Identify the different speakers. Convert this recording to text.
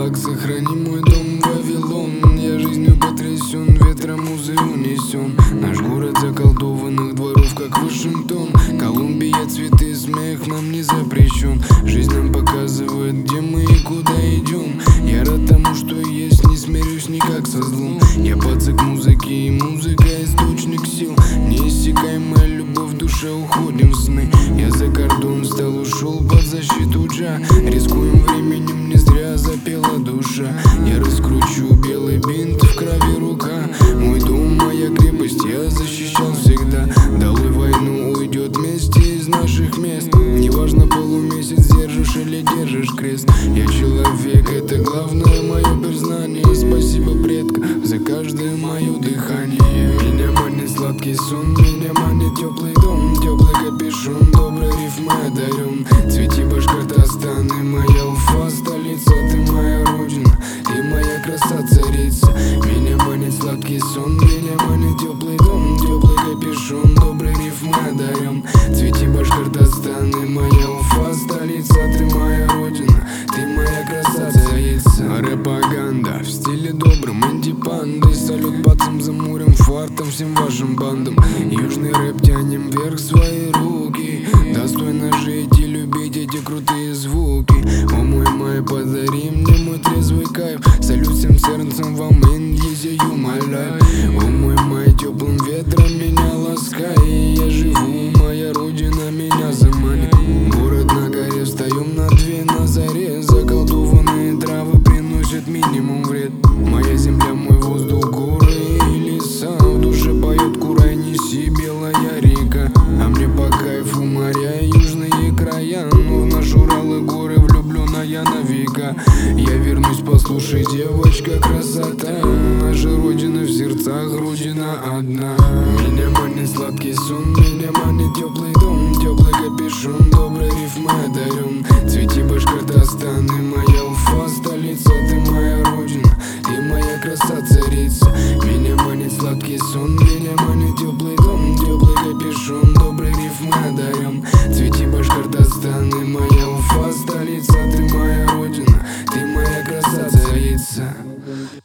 Speaker 1: флаг, сохрани мой дом, Вавилон. Я жизнью потрясен, ветром музы унесен. Наш город заколдованных дворов, как Вашингтон. Колумбия, цветы, смех нам не запрещен. Жизнь нам показывает, где мы и куда идем. Я рад тому, что есть, не смирюсь никак со злом. Я пацак музыки, и музыка источник сил. Неиссякаемая любовь в душе, уходим в сны. Я за кордон стал, ушел под защиту Джа. Рискуем временем, не зря запела душа. Я раскручу белый бинт, в крови рука. Мой дом, моя крепость, я защищал всегда. Долой войну, уйдет вместе из наших мест. Неважно, полумесяц держишь или держишь крест. Я человек, это главное мое признание. Спасибо предкам за каждое мое дыхание. Меня манит сладкий сон, меня манит теплый дом, теплый капюшон, доброй рифмы одарен. Цвети Башкортостан и моя Уфа, столица, ты моя родина и моя краса царица. Меня манит сладкий сон, меня манит теплый дом, теплый капюшон, доброй рифмы одарен. Цвети Башкортостан и моя Уфа, столица, ты моя родина, ты моя краса царица. Пропаганда в стиле добрым, инди-панды. Салют пацам за морем, фартом, всем вашим бандам. Южный рэп тянем вверх свои руки. Достойно жить и любить эти крутые звуки. О мой май, подари мне мой трезвый кайф. Салют всем сердцем вам, Индия, you my life. О мой май, теплым ветром меня ласкай. Я живу, моя родина меня заманит. Город на горе, встаем на две на заре. Заколдованные травы приносят минимум вред. Моя земля, мой воздух, горы и леса. В душе поет курай, неси, белая река. А мне по кайфу моря и южные края. Но в наш Урал и горы влюблена я на века. Я вернусь, послушай, девочка, красота. Наша родина в сердцах, родина одна. Меня манит сладкий сон, меня манит теплый дом, теплый капюшон, доброй рифмы одарен. Цвети Башкортостан и моя Уфа, столица, ты моя родина и моя краса царица. Меня манит сладкий сон, меня манит теплый дом, теплый капюшон, доброй рифмы одарен. Цвети Башкортостан и моя Уфа, столица, ты моя родина, ты моя краса царица.